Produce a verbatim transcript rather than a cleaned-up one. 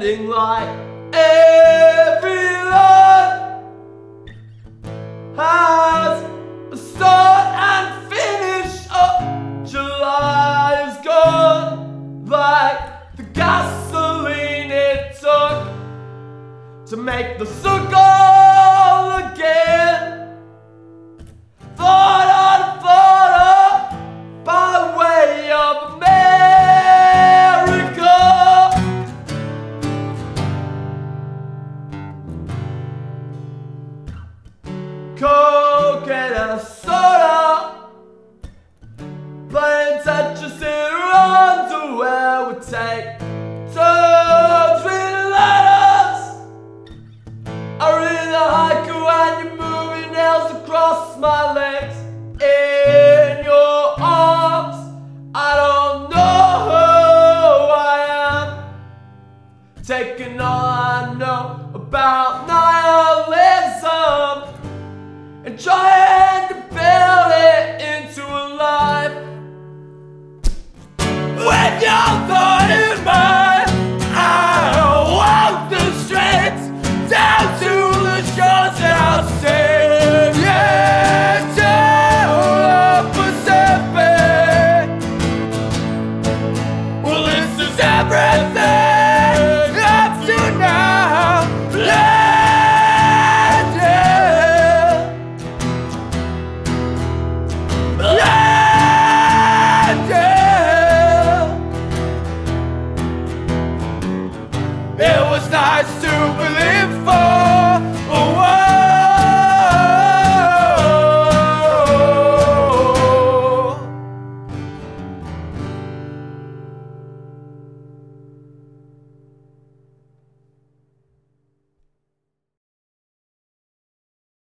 ending like every life has a start and finish. Oh, July is gone like the gasoline it took to make the circle again. Thought on Florida by way of America. Coke and a soda, playing Tetris in her underwear would take turns reading letters. I read the haiku and you're moving nails across my legs. In your arms, I don't know who I am. Taking all I know about nihilism and trying to build it into a life. With your thought in mind, I walk the streets down to the shores and I'll sing yeah, to the Pacific. Well, this is everything up to now. Land, yeah. Land, yeah. It was nice to believe for